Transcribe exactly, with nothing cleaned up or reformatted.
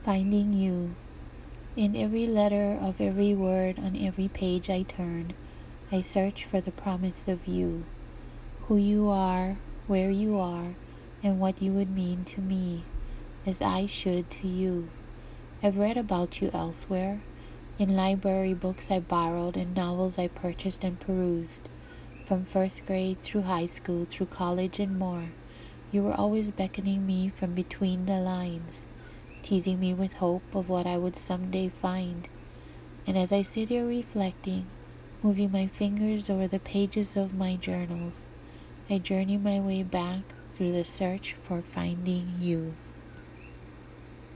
Finding you. In every letter of every word on every page I turn, I search for the promise of you. Who you are, where you are, and what you would mean to me, as I should to you. I've read about you elsewhere, in library books I borrowed and novels I purchased and perused. From first grade through high school, through college and more, you were always beckoning me from between the lines, teasing me with hope of what I would someday find. And as I sit here reflecting, moving my fingers over the pages of my journals, I journey my way back through the search for finding you.